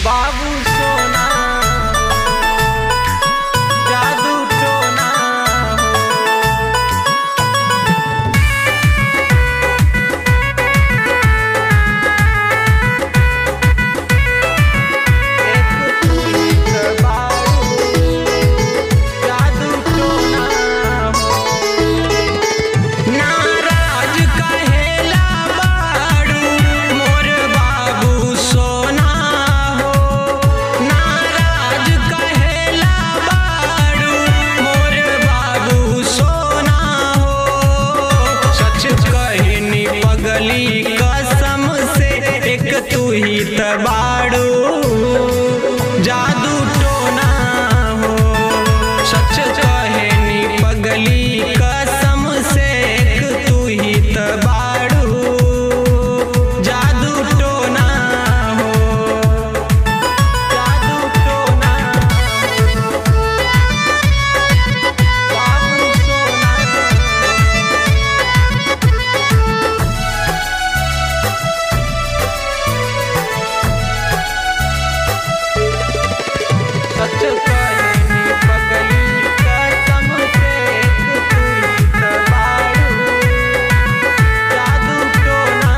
बाबू सोना जादू टोना कसम से एक तू ही तबाड़ू जादू टोना हो सच कहे नी पगली कसम से एक तू ही तबाड़ू जादू टोना हो जादू टोना बाबू सोना सच कहे नी पगली कसम से एक तू ही तबाड़ू जादू टोना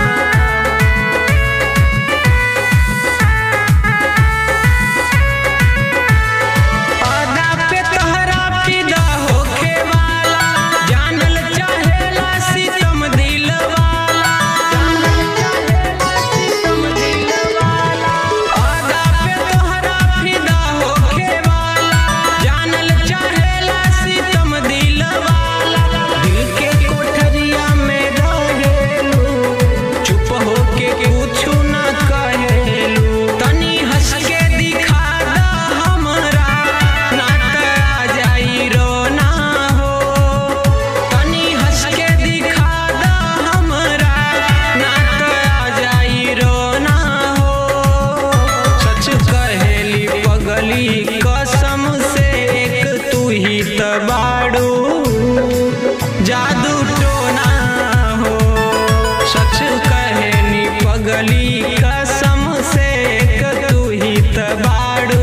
आधा पे तोहरा फिदा होखे वाला जानल चाहेला सितम दिल वाला जानल चाहेला सितम दिल वाला आधा पे तोहरा फिदा होखे वाला जानल चाहेला सितम दिल वाला दिल के कोठरिया में रहेलू चुप होके कुछु ना कहेलू तनी हंस के दिखा दा हमरा ना त आ जाई रोना हो तनी हंस के दिखा दा हमरा ना त आ जाई रोना हो सच कहेली पगली कसम से एक तू ही तबाड़ू जादू टोना हो सच कहेनी पगली कसम से एक तू ही तबाड़ू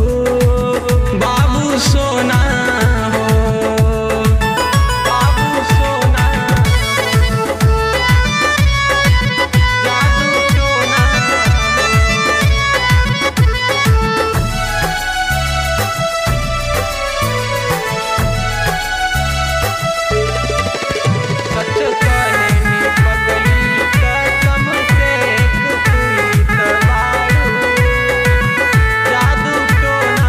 बाबू सोना हो बाबू सोना जादू टोना सच कहेनी पगली कसम से एक तू ही तबाड़ू जादू टोना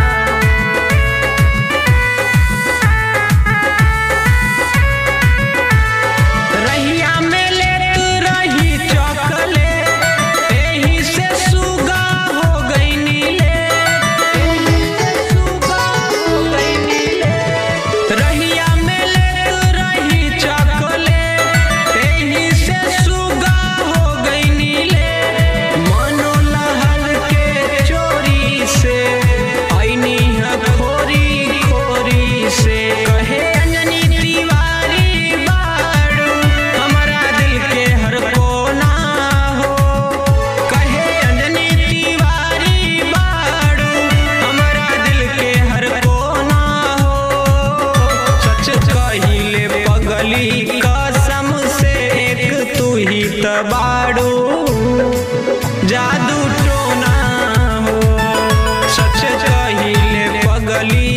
रहिया में लेत रही चॉकलेट एही से सुगा हो गईनी ले एही से सुगा हो गईनी ले रहिया में लेत रही चॉकलेट एही से सुगा हो गईनी ले मनो लहल के चोरी से आईनी है खोरी खोरी से कहे अंजनी तिवारी बाड़ू हमारा दिल के हर कोना हो कहे अंजनी तिवारी बाड़ू हमारा दिल के हर कोना हो सच कहिले पगली कसम से एक तू ही तबाड़ू जादू टोना हो सच कहिले पगली